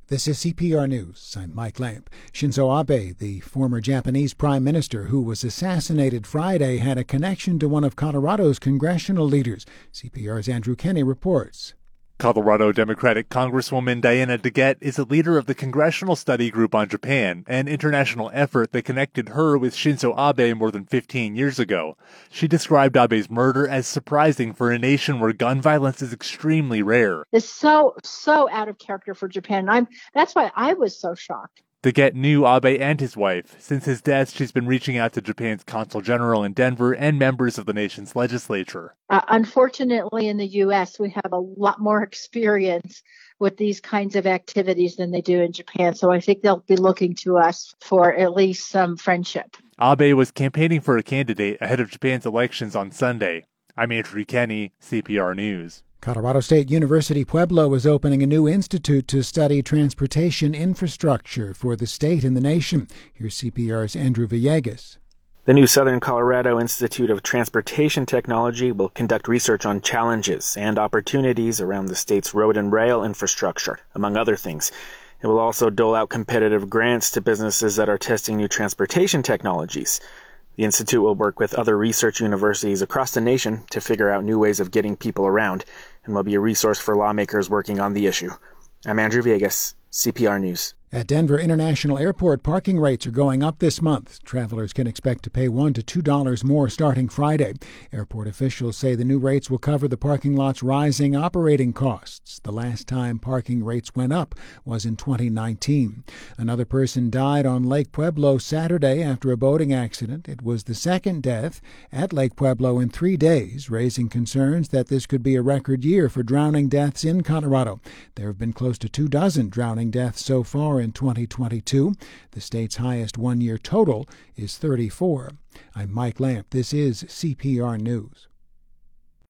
This is CPR News. I'm Mike Lamp. Shinzo Abe, the former Japanese prime minister who was assassinated Friday, had a connection to one of Colorado's congressional leaders. CPR's Andrew Kenny reports. Colorado Democratic Congresswoman Diana DeGette is a leader of the Congressional Study Group on Japan, an international effort that connected her with Shinzo Abe more than 15 years ago. She described Abe's murder as surprising for a nation where gun violence is extremely rare. It's so out of character for Japan. That's why I was so shocked. DeGette knew Abe and his wife. Since his death, she's been reaching out to Japan's consul general in Denver and members of the nation's legislature. Unfortunately, in the U.S., we have a lot more experience with these kinds of activities than they do in Japan. So I think they'll be looking to us for at least some friendship. Abe was campaigning for a candidate ahead of Japan's elections on Sunday. I'm Andrew Kenny, CPR News. Colorado State University Pueblo is opening a new institute to study transportation infrastructure for the state and the nation. Here's CPR's Andrew Villegas. The new Southern Colorado Institute of Transportation Technology will conduct research on challenges and opportunities around the state's road and rail infrastructure, among other things. It will also dole out competitive grants to businesses that are testing new transportation technologies. The institute will work with other research universities across the nation to figure out new ways of getting people around, and will be a resource for lawmakers working on the issue. I'm Andrew Villegas, CPR News. At Denver International Airport, parking rates are going up this month. Travelers can expect to pay $1 to $2 more starting Friday. Airport officials say the new rates will cover the parking lot's rising operating costs. The last time parking rates went up was in 2019. Another person died on Lake Pueblo Saturday after a boating accident. It was the second death at Lake Pueblo in 3 days, raising concerns that this could be a record year for drowning deaths in Colorado. There have been close to 24 drowning deaths so far in 2022. The state's highest one-year total is 34. I'm Mike Lamp. This is CPR News.